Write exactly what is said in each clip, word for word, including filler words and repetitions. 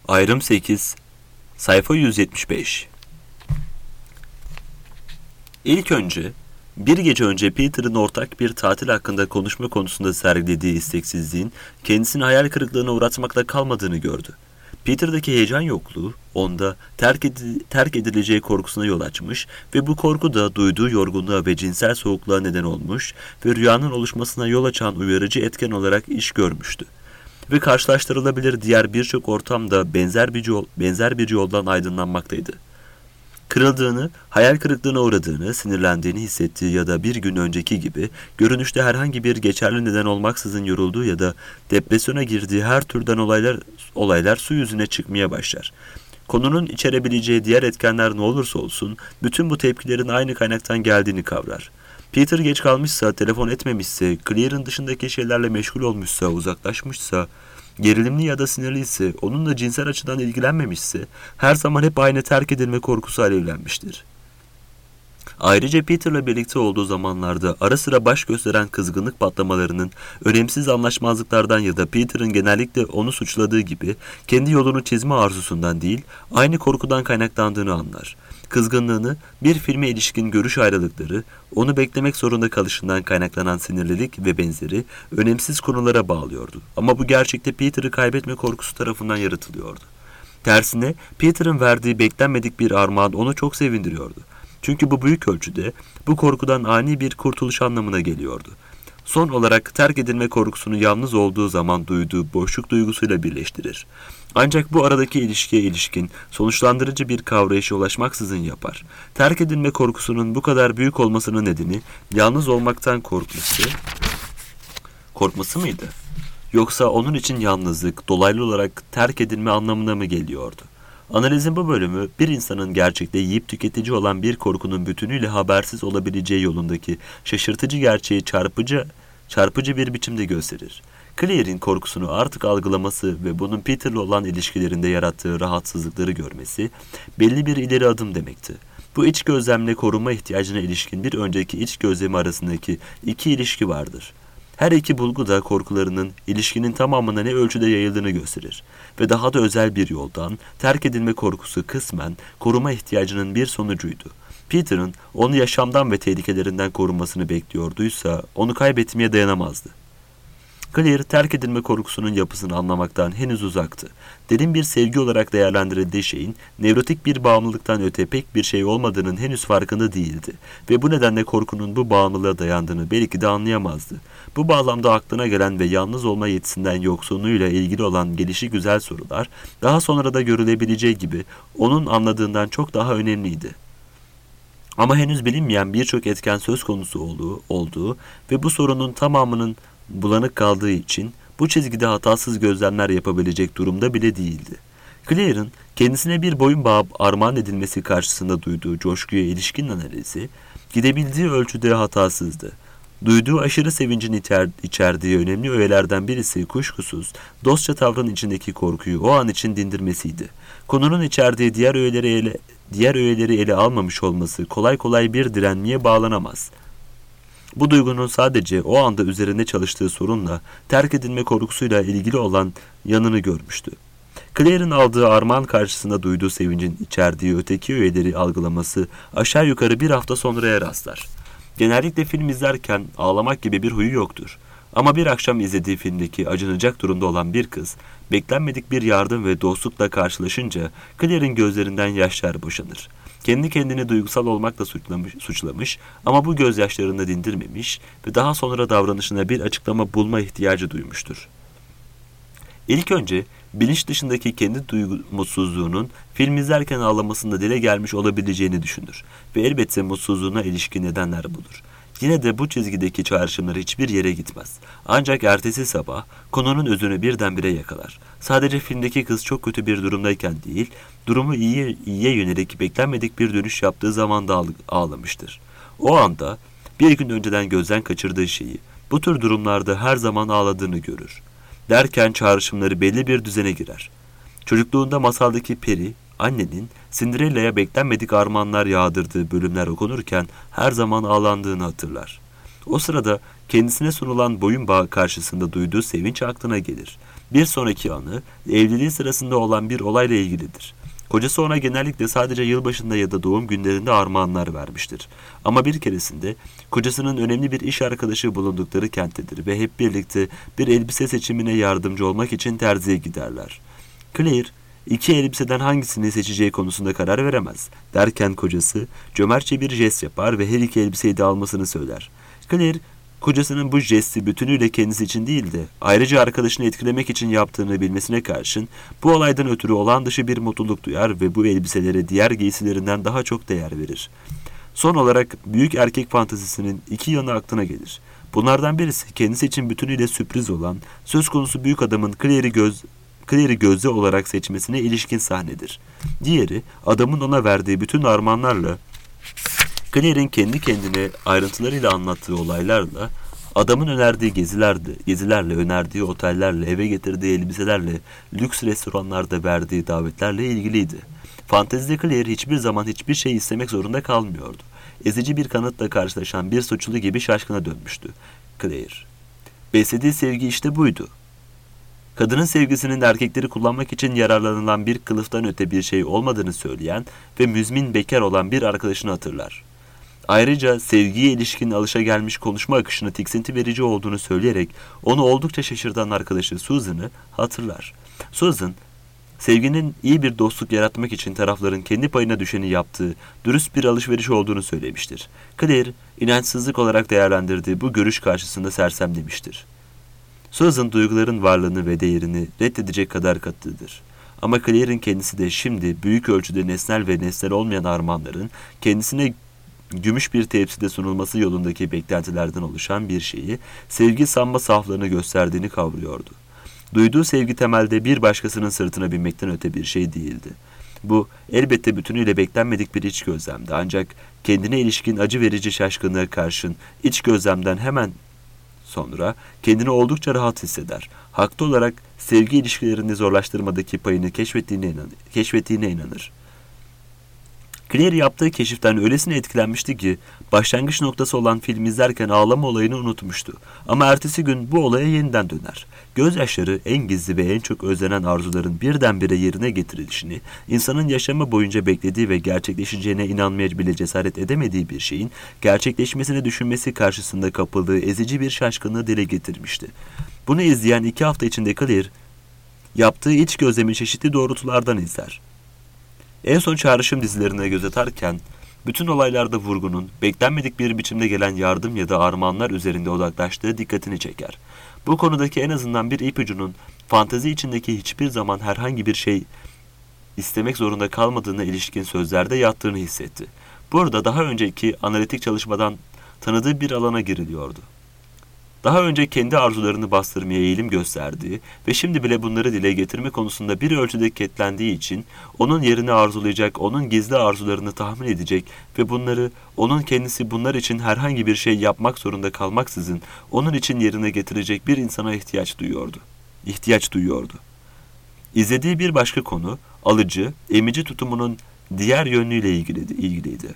Ayrım sekiz, sayfa yüz yetmiş beş. İlk önce, bir gece önce Peter'ın ortak bir tatil hakkında konuşma konusunda sergilediği isteksizliğin kendisini hayal kırıklığına uğratmakla kalmadığını gördü. Peter'daki heyecan yokluğu onda terk, edi- terk edileceği korkusuna yol açmış ve bu korku da duyduğu yorgunluğa ve cinsel soğukluğa neden olmuş ve rüyanın oluşmasına yol açan uyarıcı etken olarak iş görmüştü. Ve karşılaştırılabilir diğer birçok ortamda benzer bir yol, benzer bir yoldan aydınlanmaktaydı. Kırıldığını, hayal kırıklığına uğradığını, sinirlendiğini hissettiği ya da bir gün önceki gibi görünüşte herhangi bir geçerli neden olmaksızın yorulduğu ya da depresyona girdiği her türden olaylar olaylar su yüzüne çıkmaya başlar. Konunun içerebileceği diğer etkenler ne olursa olsun bütün bu tepkilerin aynı kaynaktan geldiğini kavrar. Peter geç kalmışsa, telefon etmemişse, Claire'ın dışındaki şeylerle meşgul olmuşsa, uzaklaşmışsa, gerilimli ya da sinirliyse, onunla cinsel açıdan ilgilenmemişse, her zaman hep aynı terk edilme korkusu alevlenmiştir. Ayrıca Peter'la birlikte olduğu zamanlarda ara sıra baş gösteren kızgınlık patlamalarının önemsiz anlaşmazlıklardan ya da Peter'ın genellikle onu suçladığı gibi kendi yolunu çizme arzusundan değil, aynı korkudan kaynaklandığını anlar. Kızgınlığını bir filme ilişkin görüş ayrılıkları, onu beklemek zorunda kalışından kaynaklanan sinirlilik ve benzeri önemsiz konulara bağlıyordu. Ama bu gerçekte Peter'ı kaybetme korkusu tarafından yaratılıyordu. Tersine Peter'ın verdiği beklenmedik bir armağan onu çok sevindiriyordu. Çünkü bu büyük ölçüde bu korkudan ani bir kurtuluş anlamına geliyordu. Son olarak terk edilme korkusunu yalnız olduğu zaman duyduğu boşluk duygusuyla birleştirir. Ancak bu aradaki ilişkiye ilişkin sonuçlandırıcı bir kavrayışa ulaşmaksızın yapar. Terk edilme korkusunun bu kadar büyük olmasının nedeni yalnız olmaktan korkması, korkması mıydı? Yoksa onun için yalnızlık dolaylı olarak terk edilme anlamına mı geliyordu? Analizin bu bölümü bir insanın gerçekte yiyip tüketici olan bir korkunun bütünüyle habersiz olabileceği yolundaki şaşırtıcı gerçeği çarpıcı çarpıcı bir biçimde gösterir. Claire'in korkusunu artık algılaması ve bunun Peter'la olan ilişkilerinde yarattığı rahatsızlıkları görmesi belli bir ileri adım demekti. Bu iç gözlemle korunma ihtiyacına ilişkin bir önceki iç gözlemi arasındaki iki ilişki vardır. Her iki bulgu da korkularının ilişkinin tamamına ne ölçüde yayıldığını gösterir ve daha da özel bir yoldan terk edilme korkusu kısmen koruma ihtiyacının bir sonucuydu. Peter'ın onu yaşamdan ve tehlikelerinden korunmasını bekliyorduysa onu kaybetmeye dayanamazdı. Claire terk edilme korkusunun yapısını anlamaktan henüz uzaktı. Derin bir sevgi olarak değerlendirildiği şeyin nevrotik bir bağımlılıktan öte pek bir şey olmadığının henüz farkında değildi ve bu nedenle korkunun bu bağımlılığa dayandığını belki de anlayamazdı. Bu bağlamda aklına gelen ve yalnız olma yetisinden yoksunluğuyla ilgili olan gelişigüzel sorular daha sonra da görülebileceği gibi onun anladığından çok daha önemliydi. Ama henüz bilinmeyen birçok etken söz konusu olduğu, olduğu ve bu sorunun tamamının bulanık kaldığı için bu çizgide hatasız gözlemler yapabilecek durumda bile değildi. Claire'ın kendisine bir boyun bağı armağan edilmesi karşısında duyduğu coşkuya ilişkin analizi gidebildiği ölçüde hatasızdı. Duyduğu aşırı sevincin içer, içerdiği önemli öğelerden birisi kuşkusuz dostça tavrın içindeki korkuyu o an için dindirmesiydi. Konunun içerdiği diğer öğeleri ele, diğer öğeleri ele almamış olması kolay kolay bir direnmeye bağlanamaz. Bu duygunun sadece o anda üzerinde çalıştığı sorunla terk edilme korkusuyla ilgili olan yanını görmüştü. Claire'ın aldığı armağan karşısında duyduğu sevincin içerdiği öteki öğeleri algılaması aşağı yukarı bir hafta sonraya rastlar. Genellikle film izlerken ağlamak gibi bir huyu yoktur. Ama bir akşam izlediği filmdeki acınacak durumda olan bir kız, beklenmedik bir yardım ve dostlukla karşılaşınca Claire'ın gözlerinden yaşlar boşanır. Kendi kendini duygusal olmakla suçlamış, suçlamış ama bu gözyaşlarını dindirmemiş ve daha sonra davranışına bir açıklama bulma ihtiyacı duymuştur. İlk önce bilinç dışındaki kendi duygu mutsuzluğunun film izlerken ağlamasında dile gelmiş olabileceğini düşünür ve elbette mutsuzluğuna ilişkin nedenler bulur. Yine de bu çizgideki çağrışımlar hiçbir yere gitmez. Ancak ertesi sabah konunun özünü birdenbire yakalar. Sadece filmdeki kız çok kötü bir durumdayken değil, durumu iyiye, iyiye yönelik beklenmedik bir dönüş yaptığı zaman da ağlamıştır. O anda bir gün önceden gözden kaçırdığı şeyi bu tür durumlarda her zaman ağladığını görür. Derken çağrışımları belli bir düzene girer. Çocukluğunda masaldaki peri, annenin Cinderella'ya beklenmedik armağanlar yağdırdığı bölümler okunurken her zaman ağlandığını hatırlar. O sırada kendisine sunulan boyun bağı karşısında duyduğu sevinç aklına gelir. Bir sonraki anı, evliliği sırasında olan bir olayla ilgilidir. Kocası ona genellikle sadece yılbaşında ya da doğum günlerinde armağanlar vermiştir. Ama bir keresinde kocasının önemli bir iş arkadaşı bulundukları kenttedir ve hep birlikte bir elbise seçimine yardımcı olmak için terziye giderler. Claire, iki elbiseden hangisini seçeceği konusunda karar veremez. Derken kocası cömertçe bir jest yapar ve her iki elbiseyi de almasını söyler. Claire, kocasının bu jesti bütünüyle kendisi için değil de ayrıca arkadaşını etkilemek için yaptığını bilmesine karşın bu olaydan ötürü olağan dışı bir mutluluk duyar ve bu elbiselere diğer giysilerinden daha çok değer verir. Son olarak büyük erkek fantezisinin iki yanı aklına gelir. Bunlardan birisi kendisi için bütünüyle sürpriz olan söz konusu büyük adamın Claire'i göz Claire'i gözde olarak seçmesine ilişkin sahnedir. Diğeri adamın ona verdiği bütün armağanlarla Claire'in kendi kendine ayrıntılarıyla anlattığı olaylarla, adamın önerdiği gezilerle, gezilerle, önerdiği otellerle, eve getirdiği elbiselerle, lüks restoranlarda verdiği davetlerle ilgiliydi. Fantezide Claire hiçbir zaman hiçbir şey istemek zorunda kalmıyordu. Ezici bir kanıtla karşılaşan bir suçlu gibi şaşkına dönmüştü. Claire. Beslediği sevgi işte buydu. Kadının sevgisinin erkekleri kullanmak için yararlanılan bir kılıftan öte bir şey olmadığını söyleyen ve müzmin bekar olan bir arkadaşını hatırlar. Ayrıca sevgiye ilişkin alışagelmiş konuşma akışını tiksinti verici olduğunu söyleyerek onu oldukça şaşırtan arkadaşı Susan'ı hatırlar. Susan, sevginin iyi bir dostluk yaratmak için tarafların kendi payına düşeni yaptığı dürüst bir alışveriş olduğunu söylemiştir. Claire, inançsızlık olarak değerlendirdiği bu görüş karşısında sersemlemiştir. Susan duyguların varlığını ve değerini reddedecek kadar katıdır. Ama Claire'in kendisi de şimdi büyük ölçüde nesnel ve nesnel olmayan armağanların kendisine gümüş bir tepside sunulması yolundaki beklentilerden oluşan bir şeyi sevgi sanma saflığını gösterdiğini kavruyordu. Duyduğu sevgi temelde bir başkasının sırtına binmekten öte bir şey değildi. Bu elbette bütünüyle beklenmedik bir iç gözlemdi, ancak kendine ilişkin acı verici şaşkınlığa karşın iç gözlemden hemen sonra kendini oldukça rahat hisseder. Haklı olarak sevgi ilişkilerini zorlaştırmadaki payını keşfettiğine inanır. Keşfettiğine inanır. Claire yaptığı keşiften öylesine etkilenmişti ki başlangıç noktası olan film izlerken ağlama olayını unutmuştu. Ama ertesi gün bu olaya yeniden döner. Gözyaşları en gizli ve en çok özlenen arzuların birdenbire yerine getirilişini, insanın yaşamı boyunca beklediği ve gerçekleşeceğine inanmaya bile cesaret edemediği bir şeyin gerçekleşmesini düşünmesi karşısında kapıldığı ezici bir şaşkınlığı dile getirmişti. Bunu izleyen iki hafta içinde Claire, yaptığı iç gözlemi çeşitli doğrultulardan izler. En son çağrışım dizilerine göz atarken, bütün olaylarda vurgunun beklenmedik bir biçimde gelen yardım ya da armağanlar üzerinde odaklaştığı dikkatini çeker. Bu konudaki en azından bir ipucunun fantezi içindeki hiçbir zaman herhangi bir şey istemek zorunda kalmadığına ilişkin sözlerde yattığını hissetti. Burada daha önceki analitik çalışmadan tanıdığı bir alana giriliyordu. Daha önce kendi arzularını bastırmaya eğilim gösterdiği ve şimdi bile bunları dile getirme konusunda bir ölçüde ketlendiği için onun yerini arzulayacak, onun gizli arzularını tahmin edecek ve bunları onun kendisi bunlar için herhangi bir şey yapmak zorunda kalmaksızın onun için yerine getirecek bir insana ihtiyaç duyuyordu. İhtiyaç duyuyordu. İzlediği bir başka konu alıcı, emici tutumunun diğer yönüyle ilgiliydi. ilgiliydi.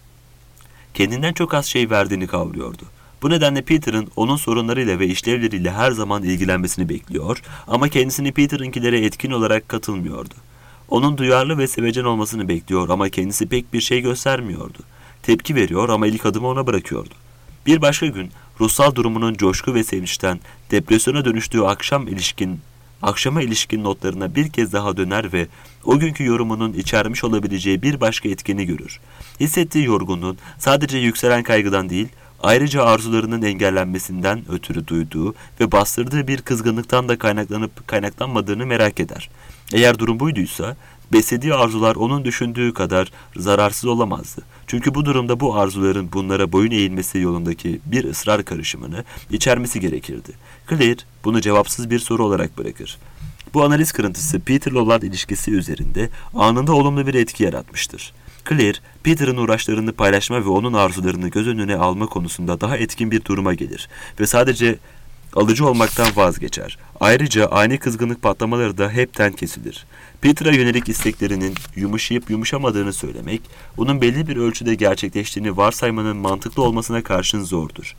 Kendinden çok az şey verdiğini kavruyordu. Bu nedenle Peter'ın onun sorunlarıyla ve işlevleriyle her zaman ilgilenmesini bekliyor ama kendisini Peter'ınkilere etkin olarak katılmıyordu. Onun duyarlı ve sevecen olmasını bekliyor ama kendisi pek bir şey göstermiyordu. Tepki veriyor ama ilk adımı ona bırakıyordu. Bir başka gün ruhsal durumunun coşku ve sevinçten depresyona dönüştüğü akşam ilişkin, akşama ilişkin notlarına bir kez daha döner ve o günkü yorumunun içermiş olabileceği bir başka etkeni görür. Hissettiği yorgunluğun sadece yükselen kaygıdan değil, ayrıca arzularının engellenmesinden ötürü duyduğu ve bastırdığı bir kızgınlıktan da kaynaklanıp kaynaklanmadığını merak eder. Eğer durum buyduysa, beslediği arzular onun düşündüğü kadar zararsız olamazdı. Çünkü bu durumda bu arzuların bunlara boyun eğilmesi yolundaki bir ısrar karışımını içermesi gerekirdi. Claire bunu cevapsız bir soru olarak bırakır. Bu analiz kırıntısı Peter'la olan ilişkisi üzerinde anında olumlu bir etki yaratmıştır. Claire, Peter'ın uğraşlarını paylaşma ve onun arzularını göz önüne alma konusunda daha etkin bir duruma gelir ve sadece alıcı olmaktan vazgeçer. Ayrıca ani kızgınlık patlamaları da hepten kesilir. Peter'a yönelik isteklerinin yumuşayıp yumuşamadığını söylemek, onun belli bir ölçüde gerçekleştiğini varsaymanın mantıklı olmasına karşın zordur.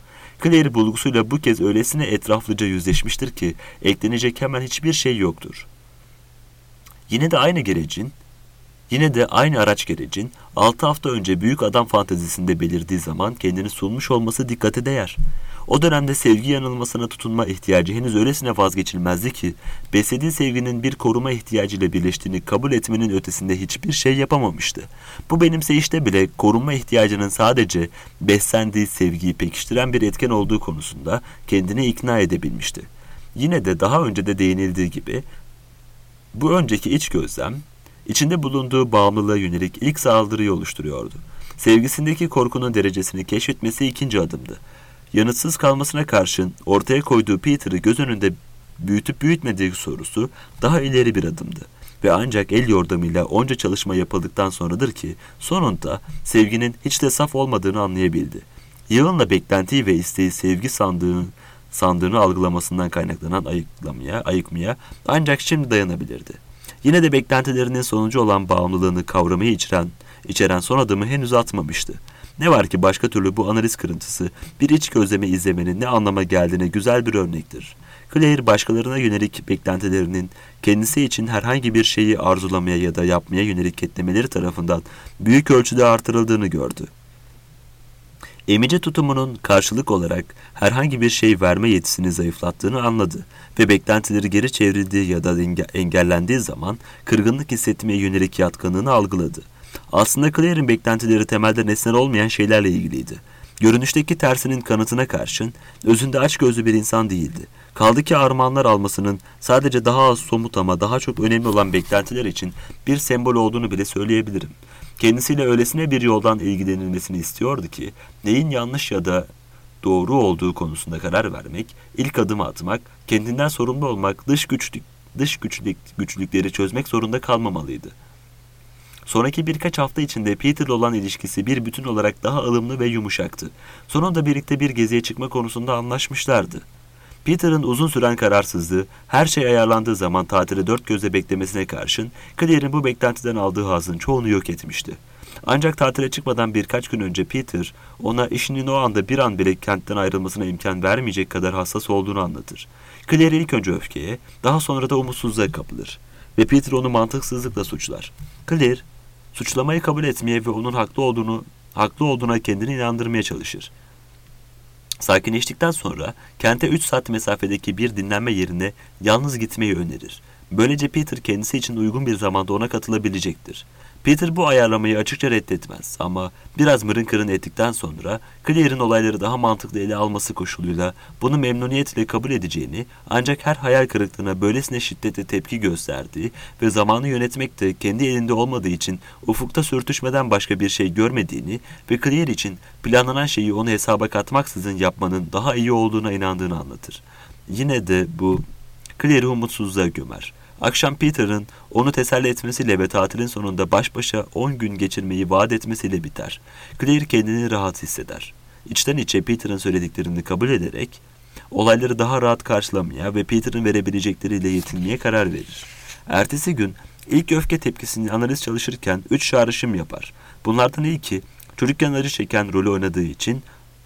Claire bulgusuyla bu kez öylesine etraflıca yüzleşmiştir ki eklenecek hemen hiçbir şey yoktur. Yine de aynı gerecin, yine de aynı araç gerecin altı hafta önce büyük adam fantezisinde belirdiği zaman kendini sunmuş olması dikkate değer. O dönemde sevgi yanılmasına tutunma ihtiyacı henüz öylesine vazgeçilmezdi ki beslediği sevginin bir koruma ihtiyacıyla birleştiğini kabul etmenin ötesinde hiçbir şey yapamamıştı. Bu benimseyişte bile korunma ihtiyacının sadece beslendiği sevgiyi pekiştiren bir etken olduğu konusunda kendini ikna edebilmişti. Yine de daha önce de değinildiği gibi bu önceki iç gözlem içinde bulunduğu bağımlılığa yönelik ilk saldırıyı oluşturuyordu. Sevgisindeki korkunun derecesini keşfetmesi ikinci adımdı. Yanıtsız kalmasına karşın ortaya koyduğu Peter'ı göz önünde büyütüp büyütmediği sorusu daha ileri bir adımdı. Ve ancak el yordamıyla onca çalışma yapıldıktan sonradır ki sonunda sevginin hiç de saf olmadığını anlayabildi. Yığınla beklentiyi ve isteği sevgi sandığını, sandığını algılamasından kaynaklanan ayıklamaya, ayıkmaya ancak şimdi dayanabilirdi. Yine de beklentilerinin sonucu olan bağımlılığını kavramayı içeren, içeren son adımı henüz atmamıştı. Ne var ki başka türlü bu analiz kırıntısı bir iç gözleme izlemenin ne anlama geldiğine güzel bir örnektir. Claire başkalarına yönelik beklentilerinin kendisi için herhangi bir şeyi arzulamaya ya da yapmaya yönelik ketlemeleri tarafından büyük ölçüde artırıldığını gördü. Emici tutumunun karşılık olarak herhangi bir şey verme yetisini zayıflattığını anladı ve beklentileri geri çevrildiği ya da engellendiği zaman kırgınlık hissetmeye yönelik yatkınlığını algıladı. Aslında Claire'in beklentileri temelde nesnel olmayan şeylerle ilgiliydi. Görünüşteki tersinin kanıtına karşın özünde açgözlü bir insan değildi. Kaldı ki armağanlar almasının sadece daha az somut ama daha çok önemli olan beklentiler için bir sembol olduğunu bile söyleyebilirim. Kendisiyle öylesine bir yoldan ilgilenilmesini istiyordu ki neyin yanlış ya da doğru olduğu konusunda karar vermek, ilk adımı atmak, kendinden sorumlu olmak, dış güçlük, dış güçlük, güçlükleri çözmek zorunda kalmamalıydı. Sonraki birkaç hafta içinde Peter'la olan ilişkisi bir bütün olarak daha ılımlı ve yumuşaktı. Sonunda birlikte bir geziye çıkma konusunda anlaşmışlardı. Peter'ın uzun süren kararsızlığı, her şey ayarlandığı zaman tatili dört gözle beklemesine karşın, Claire'in bu beklentiden aldığı hazın çoğunu yok etmişti. Ancak tatile çıkmadan birkaç gün önce Peter, ona işinin o anda bir an bile kentten ayrılmasına imkan vermeyecek kadar hassas olduğunu anlatır. Claire ilk önce öfkeye, daha sonra da umutsuzluğa kapılır. Ve Peter onu mantıksızlıkla suçlar. Claire, suçlamayı kabul etmeye ve onun haklı olduğunu, haklı olduğuna kendini inandırmaya çalışır. Sakinleştikten sonra kente üç saat mesafedeki bir dinlenme yerine yalnız gitmeyi önerir. Böylece Peter kendisi için uygun bir zamanda ona katılabilecektir. Peter bu ayarlamayı açıkça reddetmez ama biraz mırın kırın ettikten sonra Claire'in olayları daha mantıklı ele alması koşuluyla bunu memnuniyetle kabul edeceğini, ancak her hayal kırıklığına böylesine şiddetli tepki gösterdiği ve zamanı yönetmek de kendi elinde olmadığı için ufukta sürtüşmeden başka bir şey görmediğini ve Claire için planlanan şeyi onu hesaba katmaksızın yapmanın daha iyi olduğuna inandığını anlatır. Yine de bu Claire'i umutsuzluğa gömer. Akşam Peter'ın onu teselli etmesiyle ve tatilin sonunda baş başa on gün geçirmeyi vaat etmesiyle biter. Claire kendini rahat hisseder. İçten içe Peter'ın söylediklerini kabul ederek olayları daha rahat karşılamaya ve Peter'ın verebilecekleriyle yetinmeye karar verir. Ertesi gün ilk öfke tepkisini analiz çalışırken üç çağrışım yapar. Bunlardan ilki çocukken acı çeken rolü oynadığı için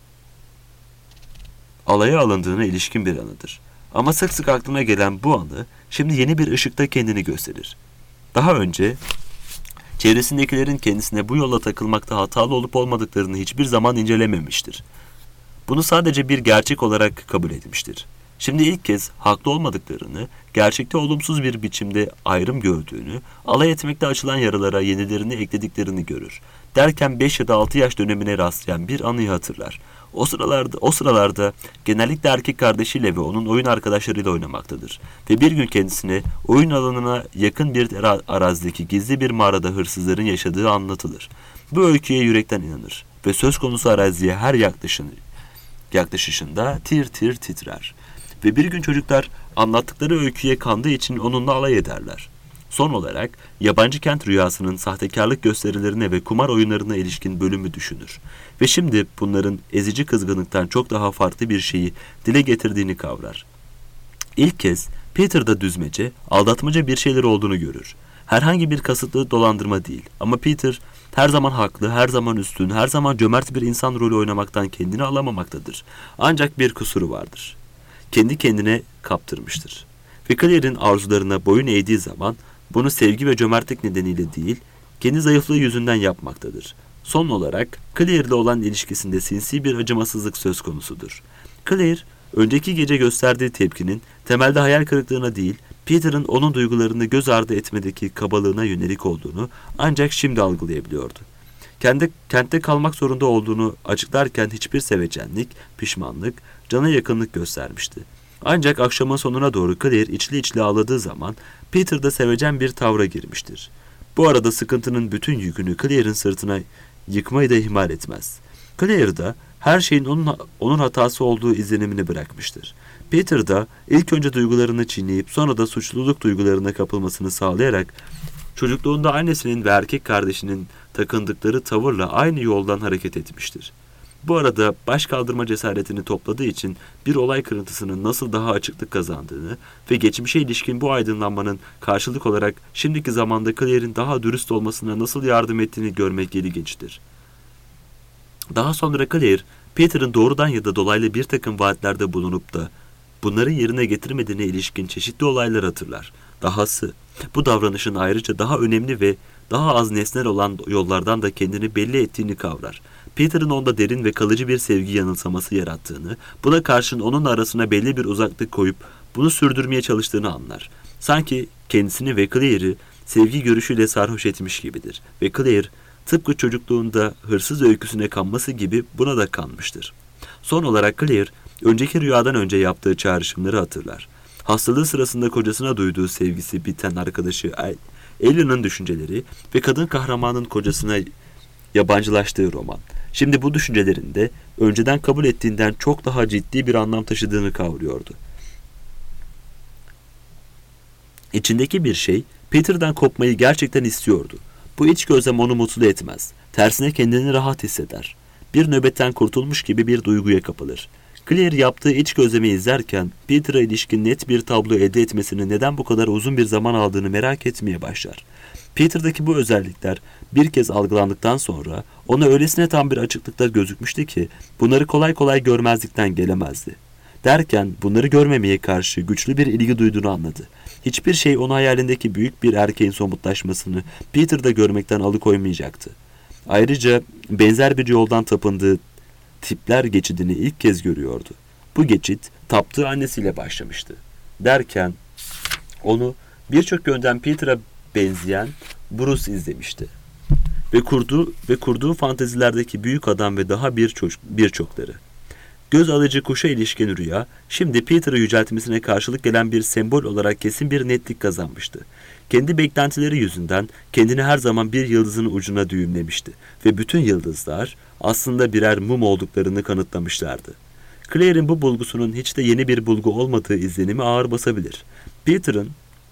alaya alındığına ilişkin bir anıdır. Ama sık sık aklına gelen bu anı şimdi yeni bir ışıkta kendini gösterir. Daha önce çevresindekilerin kendisine bu yolla takılmakta hatalı olup olmadıklarını hiçbir zaman incelememiştir. Bunu sadece bir gerçek olarak kabul etmiştir. Şimdi ilk kez haklı olmadıklarını, gerçekte olumsuz bir biçimde ayrım gördüğünü, alay etmekte açılan yaralara yenilerini eklediklerini görür. Derken beş ya da altı yaş dönemine rastlayan bir anıyı hatırlar. O sıralarda, o sıralarda genellikle erkek kardeşiyle ve onun oyun arkadaşlarıyla oynamaktadır. Ve bir gün kendisine oyun alanına yakın bir arazideki gizli bir mağarada hırsızların yaşadığı anlatılır. Bu öyküye yürekten inanır ve söz konusu araziye her yaklaşın, yaklaşışında tir tir titrer. Ve bir gün çocuklar anlattıkları öyküye kandığı için onunla alay ederler. Son olarak yabancı kent rüyasının sahtekarlık gösterilerine ve kumar oyunlarına ilişkin bölümü düşünür. Ve şimdi bunların ezici kızgınlıktan çok daha farklı bir şeyi dile getirdiğini kavrar. İlk kez Peter'da düzmece, aldatmaca bir şeyler olduğunu görür. Herhangi bir kasıtlı dolandırma değil ama Peter Her zaman haklı, her zaman üstün, her zaman cömert bir insan rolü oynamaktan kendini alamamaktadır. Ancak bir kusuru vardır. Kendi kendine kaptırmıştır. Ve Claire'in arzularına boyun eğdiği zaman bunu sevgi ve cömertlik nedeniyle değil, kendi zayıflığı yüzünden yapmaktadır. Son olarak Claire ile olan ilişkisinde sinsi bir acımasızlık söz konusudur. Claire, önceki gece gösterdiği tepkinin temelde hayal kırıklığına değil, Peter'ın onun duygularını göz ardı etmedeki kabalığına yönelik olduğunu ancak şimdi algılayabiliyordu. Kendi, kentte kalmak zorunda olduğunu açıklarken hiçbir sevecenlik, pişmanlık, cana yakınlık göstermişti. Ancak akşamın sonuna doğru Claire içli içli ağladığı zaman Peter da sevecen bir tavra girmiştir. Bu arada sıkıntının bütün yükünü Claire'in sırtına yıkmayı da ihmal etmez. Claire da her şeyin onun, onun hatası olduğu izlenimini bırakmıştır. Peter da ilk önce duygularını çiğneyip sonra da suçluluk duygularına kapılmasını sağlayarak çocukluğunda annesinin ve erkek kardeşinin takındıkları tavırla aynı yoldan hareket etmiştir. Bu arada baş kaldırma cesaretini topladığı için bir olay kırıntısının nasıl daha açıklık kazandığını ve geçmişe ilişkin bu aydınlanmanın karşılık olarak şimdiki zamanda Claire'in daha dürüst olmasına nasıl yardım ettiğini görmek ilginçtir. Daha sonra Claire, Peter'ın doğrudan ya da dolaylı bir takım vaatlerde bulunup da bunları yerine getirmediğine ilişkin çeşitli olaylar hatırlar. Dahası, bu davranışın ayrıca daha önemli ve daha az nesnel olan yollardan da kendini belli ettiğini kavrar. Peter'ın onda derin ve kalıcı bir sevgi yanılsaması yarattığını, buna karşın onun arasına belli bir uzaklık koyup bunu sürdürmeye çalıştığını anlar. Sanki kendisini ve Claire'i sevgi görüşüyle sarhoş etmiş gibidir. Ve Claire, tıpkı çocukluğunda hırsız öyküsüne kanması gibi buna da kanmıştır. Son olarak Claire, önceki rüyadan önce yaptığı çağrışımları hatırlar. Hastalığı sırasında kocasına duyduğu sevgisi biten arkadaşı Ellie'nin düşünceleri ve kadın kahramanın kocasına yabancılaştığı roman. Şimdi bu düşüncelerinde önceden kabul ettiğinden çok daha ciddi bir anlam taşıdığını kavruyordu. İçindeki bir şey Peter'dan kopmayı gerçekten istiyordu. Bu iç gözlem onu mutlu etmez. Tersine kendini rahat hisseder. Bir nöbetten kurtulmuş gibi bir duyguya kapılır. Claire yaptığı iç gözlemi izlerken Peter'a ilişkin net bir tablo elde etmesinin neden bu kadar uzun bir zaman aldığını merak etmeye başlar. Peter'daki bu özellikler bir kez algılandıktan sonra ona öylesine tam bir açıklıkta gözükmüştü ki bunları kolay kolay görmezlikten gelemezdi. Derken bunları görmemeye karşı güçlü bir ilgi duyduğunu anladı. Hiçbir şey onu hayalindeki büyük bir erkeğin somutlaşmasını Peter'da görmekten alıkoymayacaktı. Ayrıca benzer bir yoldan tapındığı tipler geçidini ilk kez görüyordu. Bu geçit taptığı annesiyle başlamıştı. Derken onu birçok yönden Peter'a benzeyen Bruce izlemişti. Ve kurduğu ve kurduğu fantezilerdeki büyük adam ve daha birçok birçokları. Göz alıcı kuşa ilişkin rüya, şimdi Peter'ı yüceltmesine karşılık gelen bir sembol olarak kesin bir netlik kazanmıştı. Kendi beklentileri yüzünden kendini her zaman bir yıldızın ucuna düğümlemişti ve bütün yıldızlar aslında birer mum olduklarını kanıtlamışlardı. Claire'in bu bulgusunun hiç de yeni bir bulgu olmadığı izlenimi ağır basabilir. Peter'ın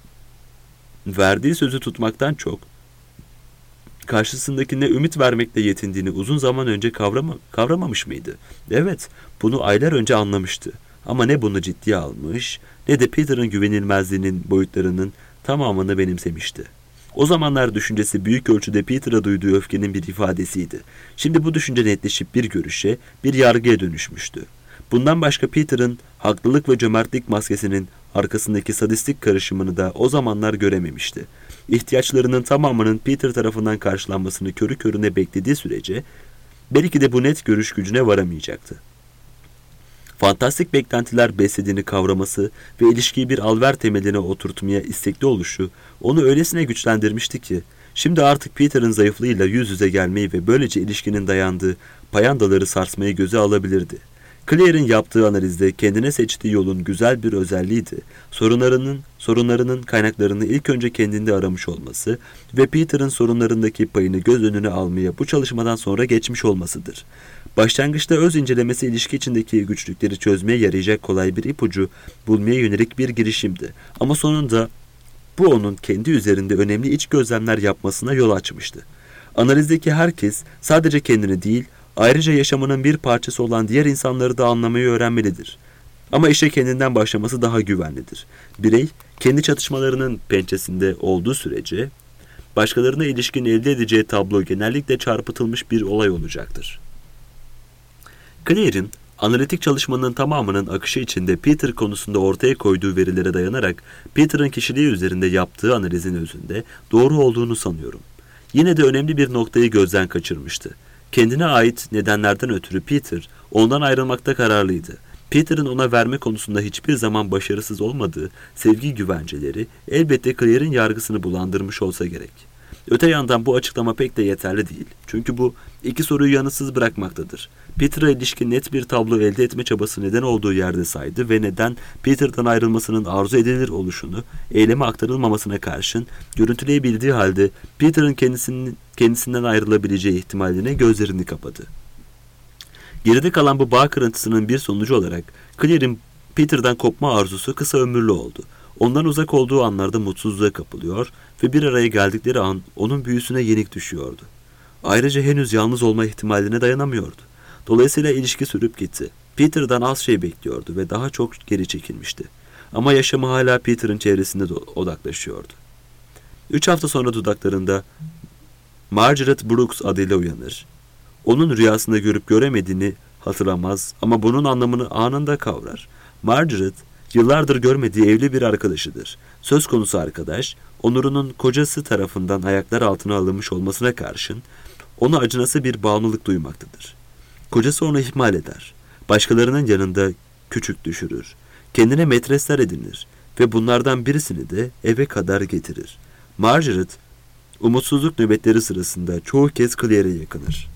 verdiği sözü tutmaktan çok karşısındakine ümit vermekle yetindiğini uzun zaman önce kavrama, kavramamış mıydı? Evet, bunu aylar önce anlamıştı. Ama ne bunu ciddiye almış, ne de Peter'ın güvenilmezliğinin boyutlarının tamamını benimsemişti. O zamanlar düşüncesi büyük ölçüde Peter'a duyduğu öfkenin bir ifadesiydi. Şimdi bu düşünce netleşip bir görüşe, bir yargıya dönüşmüştü. Bundan başka Peter'ın haklılık ve cömertlik maskesinin arkasındaki sadistik karışımını da o zamanlar görememişti. İhtiyaçlarının tamamının Peter tarafından karşılanmasını körü körüne beklediği sürece belki de bu net görüş gücüne varamayacaktı. Fantastik beklentiler beslediğini kavraması ve ilişkiyi bir alver temeline oturtmaya istekli oluşu onu öylesine güçlendirmişti ki şimdi artık Peter'ın zayıflığıyla yüz yüze gelmeyi ve böylece ilişkinin dayandığı payandaları sarsmayı göze alabilirdi. Claire'in yaptığı analizde kendine seçtiği yolun güzel bir özelliğiydi. Sorunlarının, sorunlarının kaynaklarını ilk önce kendinde aramış olması ve Peter'ın sorunlarındaki payını göz önüne almaya bu çalışmadan sonra geçmiş olmasıdır. Başlangıçta öz incelemesi ilişki içindeki güçlükleri çözmeye yarayacak kolay bir ipucu bulmaya yönelik bir girişimdi. Ama sonunda bu onun kendi üzerinde önemli iç gözlemler yapmasına yol açmıştı. Analizdeki herkes sadece kendini değil, ayrıca yaşamının bir parçası olan diğer insanları da anlamayı öğrenmelidir. Ama işe kendinden başlaması daha güvenlidir. Birey, kendi çatışmalarının pençesinde olduğu sürece, başkalarına ilişkin elde edeceği tablo genellikle çarpıtılmış bir olay olacaktır. Claire'in analitik çalışmanın tamamının akışı içinde Peter konusunda ortaya koyduğu verilere dayanarak Peter'ın kişiliği üzerinde yaptığı analizin özünde doğru olduğunu sanıyorum. Yine de önemli bir noktayı gözden kaçırmıştı. Kendine ait nedenlerden ötürü Peter ondan ayrılmakta kararlıydı. Peter'ın ona verme konusunda hiçbir zaman başarısız olmadığı sevgi güvenceleri elbette Claire'in yargısını bulandırmış olsa gerek. Öte yandan bu açıklama pek de yeterli değil. Çünkü bu iki soruyu yanıtsız bırakmaktadır. Peter'a ilişkin net bir tablo elde etme çabası neden olduğu yerde saydı ve neden Peter'dan ayrılmasının arzu edilir oluşunu eyleme aktarılmamasına karşın görüntüleyebildiği halde Peter'ın kendisinin, kendisinden ayrılabileceği ihtimaline gözlerini kapadı. Geride kalan bu bağ kırıntısının bir sonucu olarak Claire'in Peter'dan kopma arzusu kısa ömürlü oldu. Ondan uzak olduğu anlarda mutsuzluğa kapılıyor ve bir araya geldikleri an onun büyüsüne yenik düşüyordu. Ayrıca henüz yalnız olma ihtimaline dayanamıyordu. Dolayısıyla ilişki sürüp gitti. Peter'dan az şey bekliyordu ve daha çok geri çekilmişti. Ama yaşamı hala Peter'ın çevresinde odaklaşıyordu. Üç hafta sonra dudaklarında Margaret Brooks adıyla uyanır. Onun rüyasında görüp göremediğini hatırlamaz ama bunun anlamını anında kavrar. Margaret, yıllardır görmediği evli bir arkadaşıdır. Söz konusu arkadaş, Onur'unun kocası tarafından ayaklar altına alınmış olmasına karşın, ona acınası bir bağımlılık duymaktadır. Kocası onu ihmal eder. Başkalarının yanında küçük düşürür. Kendine metresler edinir ve bunlardan birisini de eve kadar getirir. Margaret, umutsuzluk nöbetleri sırasında çoğu kez Claire'e yakınır.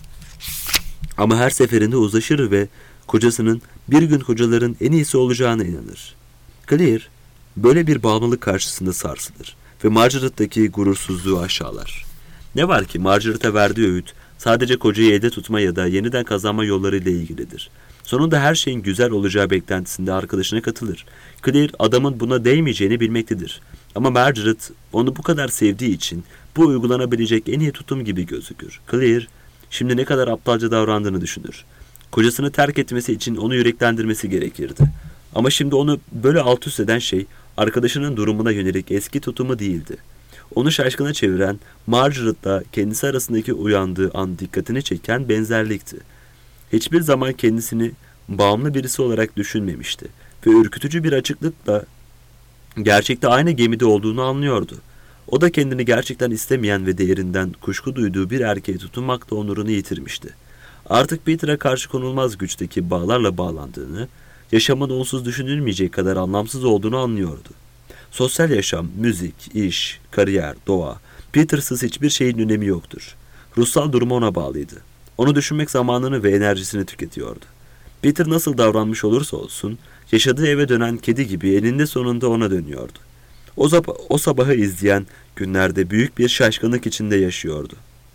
Ama her seferinde uzlaşır ve kocasının bir gün kocaların en iyisi olacağına inanır. Claire, böyle bir bağımlılık karşısında sarsılır ve Margaret'taki gurursuzluğu aşağılar. Ne var ki Margaret'e verdiği öğüt sadece kocayı elde tutma ya da yeniden kazanma yollarıyla ilgilidir. Sonunda her şeyin güzel olacağı beklentisinde arkadaşına katılır. Claire adamın buna değmeyeceğini bilmektedir. Ama Margaret onu bu kadar sevdiği için bu uygulanabilecek en iyi tutum gibi gözükür. Claire şimdi ne kadar aptalca davrandığını düşünür. Kocasını terk etmesi için onu yüreklendirmesi gerekirdi. Ama şimdi onu böyle alt üst eden şey arkadaşının durumuna yönelik eski tutumu değildi. Onu şaşkına çeviren Margaret'la kendisi arasındaki uyandığı an dikkatini çeken benzerlikti. Hiçbir zaman kendisini bağımlı birisi olarak düşünmemişti ve ürkütücü bir açıklıkla gerçekte aynı gemide olduğunu anlıyordu. O da kendini gerçekten istemeyen ve değerinden kuşku duyduğu bir erkeğe tutunmakta onurunu yitirmişti. Artık Peter'a karşı konulmaz güçteki bağlarla bağlandığını, yaşamın onsuz düşünülmeyecek kadar anlamsız olduğunu anlıyordu. Sosyal yaşam, müzik, iş, kariyer, doğa, Peter'sız hiçbir şeyin önemi yoktur. Ruhsal durumu ona bağlıydı. Onu düşünmek zamanını ve enerjisini tüketiyordu. Peter nasıl davranmış olursa olsun, yaşadığı eve dönen kedi gibi eninde sonunda ona dönüyordu. O, zab- o sabahı izleyen günlerde büyük bir şaşkınlık içinde yaşıyordu.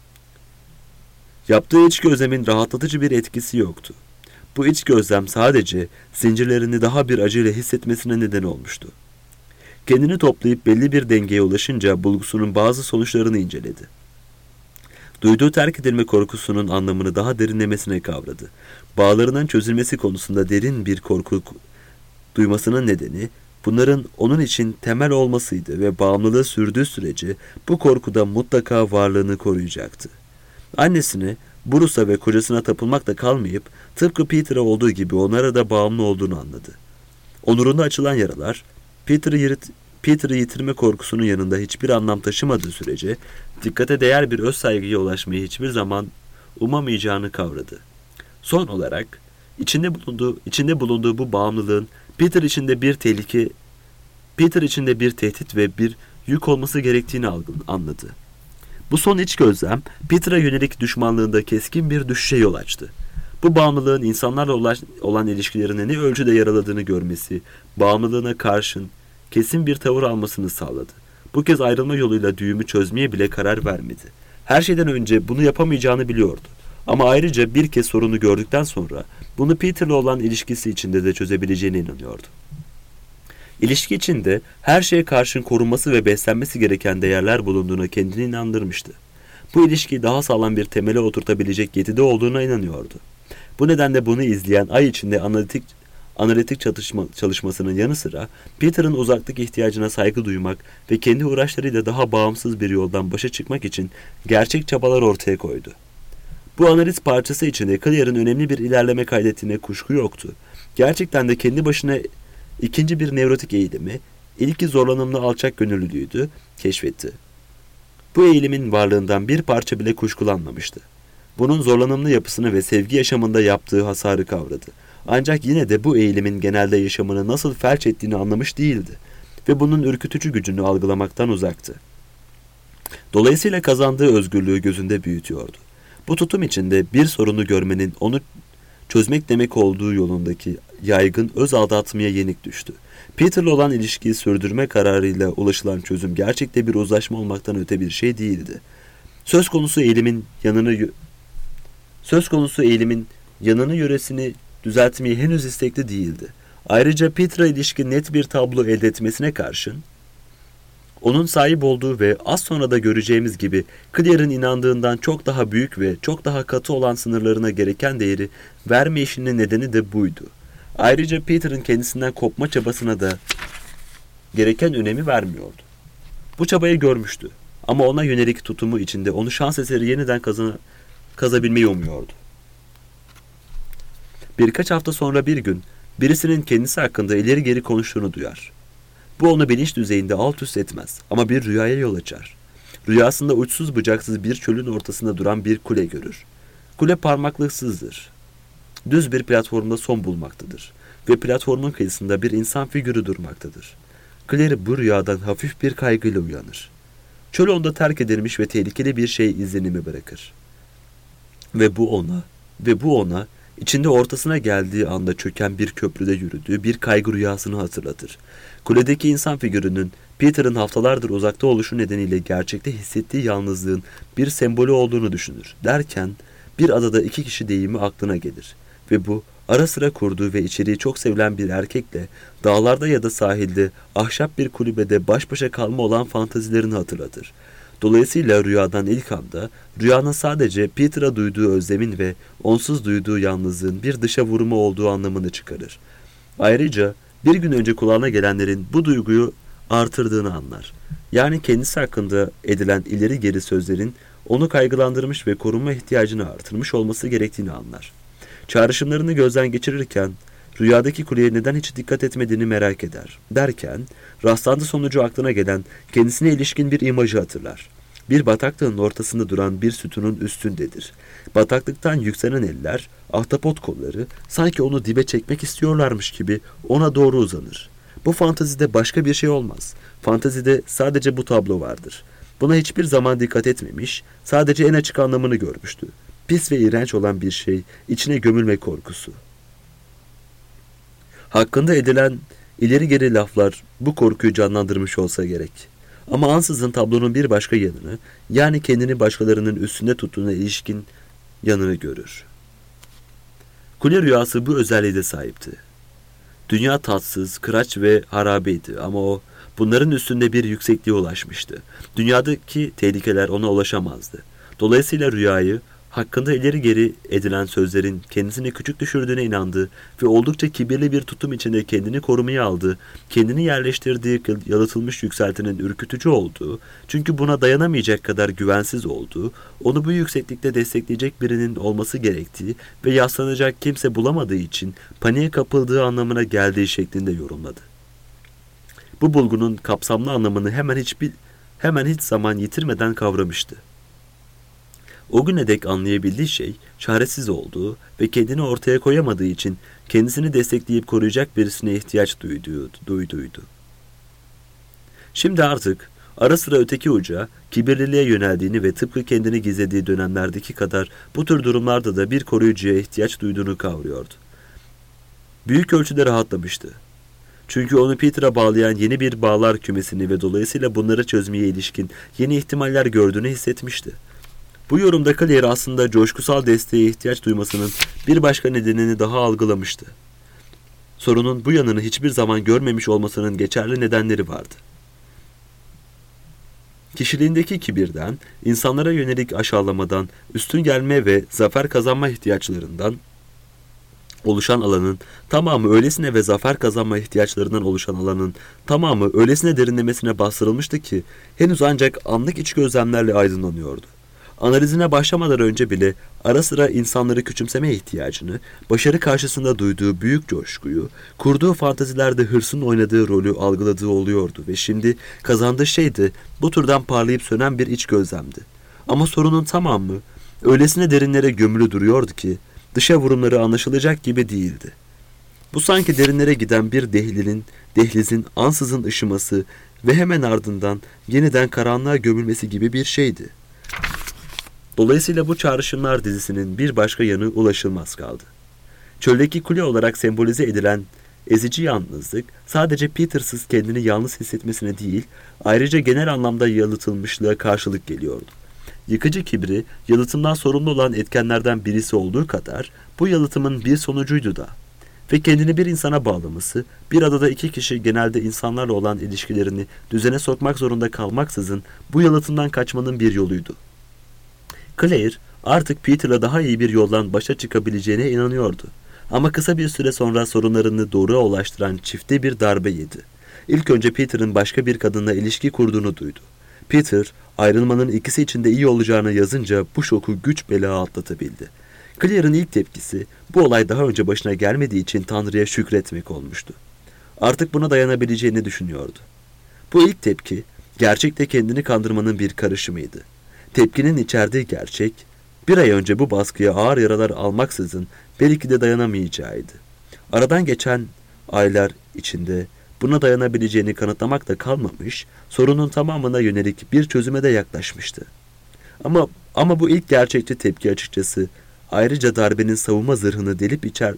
Yaptığı iç gözlemin rahatlatıcı bir etkisi yoktu. Bu iç gözlem sadece zincirlerini daha bir acıyla hissetmesine neden olmuştu. Kendini toplayıp belli bir dengeye ulaşınca bulgusunun bazı sonuçlarını inceledi. Duyduğu terk edilme korkusunun anlamını daha derinlemesine kavradı. Bağlarının çözülmesi konusunda derin bir korku duymasının nedeni, bunların onun için temel olmasıydı ve bağımlılığı sürdüğü sürece bu korkuda mutlaka varlığını koruyacaktı. Annesine, Bruce'a ve kocasına tapılmakla kalmayıp, tıpkı Peter'a olduğu gibi onlara da bağımlı olduğunu anladı. Onurunda açılan yaralar, Peter'ı yirit, Peter'ı yitirme korkusunun yanında hiçbir anlam taşımadığı sürece, dikkate değer bir öz saygıya ulaşmayı hiçbir zaman umamayacağını kavradı. Son olarak, içinde bulunduğu, içinde bulunduğu bu bağımlılığın Peter içinde bir tehlike, Peter içinde bir tehdit ve bir yük olması gerektiğini anladı. Bu son iç gözlem, Peter'a yönelik düşmanlığında keskin bir düşüşe yol açtı. Bu bağımlılığın insanlarla olan ilişkilerine ne ölçüde yaraladığını görmesi, bağımlılığına karşın kesin bir tavır almasını sağladı. Bu kez ayrılma yoluyla düğümü çözmeye bile karar vermedi. Her şeyden önce bunu yapamayacağını biliyordu. Ama ayrıca bir kez sorunu gördükten sonra bunu Peter'la olan ilişkisi içinde de çözebileceğine inanıyordu. İlişki içinde her şeye karşın korunması ve beslenmesi gereken değerler bulunduğuna kendini inandırmıştı. Bu ilişkiyi daha sağlam bir temele oturtabilecek yetide olduğuna inanıyordu. Bu nedenle bunu izleyen ay içinde analitik, analitik çalışma, çalışmasının yanı sıra Peter'ın uzaklık ihtiyacına saygı duymak ve kendi uğraşlarıyla daha bağımsız bir yoldan başa çıkmak için gerçek çabalar ortaya koydu. Bu analiz parçası içinde Claire'ın önemli bir ilerleme kaydettiğine kuşku yoktu. Gerçekten de kendi başına ikinci bir nevrotik eğilimi, ilki zorlanımlı alçak gönüllülüğüydü, keşfetti. Bu eğilimin varlığından bir parça bile kuşkulanmamıştı. Bunun zorlanımlı yapısını ve sevgi yaşamında yaptığı hasarı kavradı. Ancak yine de bu eğilimin genelde yaşamını nasıl felç ettiğini anlamış değildi ve bunun ürkütücü gücünü algılamaktan uzaktı. Dolayısıyla kazandığı özgürlüğü gözünde büyütüyordu. Bu tutum içinde bir sorunu görmenin onu çözmek demek olduğu yolundaki yaygın öz aldatmaya yenik düştü. Peter'la olan ilişkiyi sürdürme kararıyla ulaşılan çözüm gerçekte bir uzlaşma olmaktan öte bir şey değildi. Söz konusu eğilimin yanını söz konusu eğilimin yanını yöresini düzeltmeye henüz istekli değildi. Ayrıca Peter'a ilişkin net bir tablo elde etmesine karşın, onun sahip olduğu ve az sonra da göreceğimiz gibi Claire'ın inandığından çok daha büyük ve çok daha katı olan sınırlarına gereken değeri vermeyişinin nedeni de buydu. Ayrıca Peter'ın kendisinden kopma çabasına da gereken önemi vermiyordu. Bu çabayı görmüştü ama ona yönelik tutumu içinde onu şans eseri yeniden kazana, kazabilmeyi umuyordu. Birkaç hafta sonra bir gün birisinin kendisi hakkında ileri geri konuştuğunu duyar. Bu onu bilinç düzeyinde alt üst etmez ama bir rüyaya yol açar. Rüyasında uçsuz bucaksız bir çölün ortasında duran bir kule görür. Kule parmaklıksızdır. Düz bir platformda son bulmaktadır ve platformun kıyısında bir insan figürü durmaktadır. Claire bu rüyadan hafif bir kaygıyla uyanır. Çöl onda terk edilmiş ve tehlikeli bir şey izlenimi bırakır. Ve bu ona, ve bu ona içinde ortasına geldiği anda çöken bir köprüde yürüdüğü bir kaygı rüyasını hatırlatır. Kuledeki insan figürünün Peter'ın haftalardır uzakta oluşu nedeniyle gerçekte hissettiği yalnızlığın bir sembolü olduğunu düşünür. Derken bir adada iki kişi deyimi aklına gelir. Ve bu ara sıra kurduğu ve içeriği çok sevilen bir erkekle dağlarda ya da sahilde ahşap bir kulübede baş başa kalma olan fantazilerini hatırlatır. Dolayısıyla rüyadan ilk anda rüyanın sadece Peter'a duyduğu özlemin ve onsuz duyduğu yalnızlığın bir dışa vurumu olduğu anlamını çıkarır. Ayrıca bir gün önce kulağına gelenlerin bu duyguyu artırdığını anlar. Yani kendisi hakkında edilen ileri geri sözlerin onu kaygılandırmış ve korunma ihtiyacını artırmış olması gerektiğini anlar. Çağrışımlarını gözden geçirirken rüyadaki kuleye neden hiç dikkat etmediğini merak eder. Derken rastlantı sonucu aklına gelen kendisine ilişkin bir imajı hatırlar. Bir bataklığın ortasında duran bir sütunun üstündedir. Bataklıktan yükselen eller, ahtapot kolları sanki onu dibe çekmek istiyorlarmış gibi ona doğru uzanır. Bu fantazide başka bir şey olmaz. Fantazide sadece bu tablo vardır. Buna hiçbir zaman dikkat etmemiş, sadece en açık anlamını görmüştü. Pis ve iğrenç olan bir şey, içine gömülme korkusu. Hakkında edilen ileri geri laflar bu korkuyu canlandırmış olsa gerek. Ama ansızın tablonun bir başka yanını, yani kendini başkalarının üstünde tuttuğuna ilişkin yanını görür. Kule rüyası bu özelliğe de sahipti. Dünya tatsız, kıraç ve harabeydi ama o bunların üstünde bir yüksekliğe ulaşmıştı. Dünyadaki tehlikeler ona ulaşamazdı. Dolayısıyla rüyayı, hakkında ileri geri edilen sözlerin kendisini küçük düşürdüğüne inandığı ve oldukça kibirli bir tutum içinde kendini korumaya aldığı, kendini yerleştirdiği yalıtılmış yükseltinin ürkütücü olduğu, çünkü buna dayanamayacak kadar güvensiz olduğu, onu bu yükseklikte destekleyecek birinin olması gerektiği ve yaslanacak kimse bulamadığı için paniğe kapıldığı anlamına geldiği şeklinde yorumladı. Bu bulgunun kapsamlı anlamını hemen hiçbir hemen hiç zaman yitirmeden kavramıştı. O güne dek anlayabildiği şey çaresiz olduğu ve kendini ortaya koyamadığı için kendisini destekleyip koruyacak birisine ihtiyaç duyduğu, duyduydu. Şimdi artık ara sıra öteki uca kibirliliğe yöneldiğini ve tıpkı kendini gizlediği dönemlerdeki kadar bu tür durumlarda da bir koruyucuya ihtiyaç duyduğunu kavruyordu. Büyük ölçüde rahatlamıştı. Çünkü onu Peter'a bağlayan yeni bir bağlar kümesini ve dolayısıyla bunları çözmeye ilişkin yeni ihtimaller gördüğünü hissetmişti. Bu yorumda Claire aslında coşkusal desteğe ihtiyaç duymasının bir başka nedenini daha algılamıştı. Sorunun bu yanını hiçbir zaman görmemiş olmasının geçerli nedenleri vardı. Kişiliğindeki kibirden, insanlara yönelik aşağılamadan, üstün gelme ve zafer kazanma ihtiyaçlarından, oluşan alanın tamamı öylesine ve zafer kazanma ihtiyaçlarından oluşan alanın tamamı öylesine derinlemesine bastırılmıştı ki henüz ancak anlık iç gözlemlerle aydınlanıyordu. Analizine başlamadan önce bile ara sıra insanları küçümseme ihtiyacını, başarı karşısında duyduğu büyük coşkuyu, kurduğu fantazilerde hırsın oynadığı rolü algıladığı oluyordu ve şimdi kazandığı şey de bu türden parlayıp sönen bir iç gözlemdi. Ama sorunun tamamı öylesine derinlere gömülü duruyordu ki dışa vurumları anlaşılacak gibi değildi. Bu sanki derinlere giden bir dehlinin, dehlizin ansızın ışıması ve hemen ardından yeniden karanlığa gömülmesi gibi bir şeydi. Dolayısıyla bu çağrışımlar dizisinin bir başka yanı ulaşılmaz kaldı. Çöldeki kule olarak sembolize edilen ezici yalnızlık sadece Peter'sız kendini yalnız hissetmesine değil, ayrıca genel anlamda yalıtılmışlığa karşılık geliyordu. Yıkıcı kibri, yalıtımdan sorumlu olan etkenlerden birisi olduğu kadar bu yalıtımın bir sonucuydu da. Ve kendini bir insana bağlaması, bir adada iki kişi genelde insanlarla olan ilişkilerini düzene sokmak zorunda kalmaksızın bu yalıtımdan kaçmanın bir yoluydu. Claire artık Peter'la daha iyi bir yoldan başa çıkabileceğine inanıyordu. Ama kısa bir süre sonra sorunlarını doğruya ulaştıran çifte bir darbe yedi. İlk önce Peter'ın başka bir kadınla ilişki kurduğunu duydu. Peter, ayrılmanın ikisi için de iyi olacağını yazınca bu şoku güç bela atlatabildi. Claire'ın ilk tepkisi, bu olay daha önce başına gelmediği için Tanrı'ya şükretmek olmuştu. Artık buna dayanabileceğini düşünüyordu. Bu ilk tepki, gerçekte kendini kandırmanın bir karışımıydı. Tepkinin içerdiği gerçek, bir ay önce bu baskıya ağır yaralar almaksızın belki de dayanamayacağıydı. Aradan geçen aylar içinde buna dayanabileceğini kanıtlamak da kalmamış, sorunun tamamına yönelik bir çözüme de yaklaşmıştı. Ama ama bu ilk gerçekçi tepki açıkçası, ayrıca darbenin savunma zırhını delip içer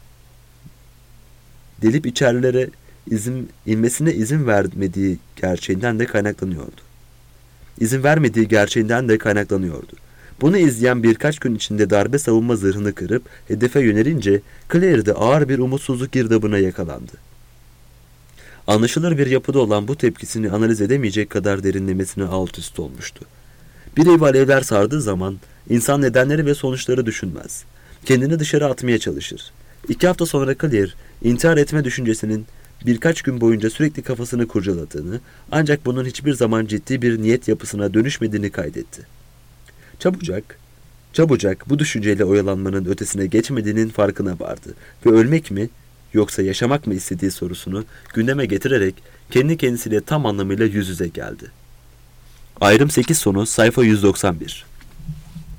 delip içerlere izin inmesine izin vermediği gerçeğinden de kaynaklanıyordu. İzin vermediği gerçeğinden de kaynaklanıyordu. Bunu izleyen birkaç gün içinde darbe savunma zırhını kırıp hedefe yönelince Claire de ağır bir umutsuzluk girdabına yakalandı. Anlaşılır bir yapıda olan bu tepkisini analiz edemeyecek kadar derinlemesine alt üst olmuştu. Bir ev alevler sardığı zaman insan nedenleri ve sonuçları düşünmez. Kendini dışarı atmaya çalışır. İki hafta sonra Claire, intihar etme düşüncesinin birkaç gün boyunca sürekli kafasını kurcaladığını, ancak bunun hiçbir zaman ciddi bir niyet yapısına dönüşmediğini kaydetti. Çabucak, çabucak bu düşünceyle oyalanmanın ötesine geçmediğinin farkına vardı ve ölmek mi, yoksa yaşamak mı istediği sorusunu gündeme getirerek kendi kendisiyle tam anlamıyla yüz yüze geldi. Ayrım sekiz sonu sayfa yüz doksan bir.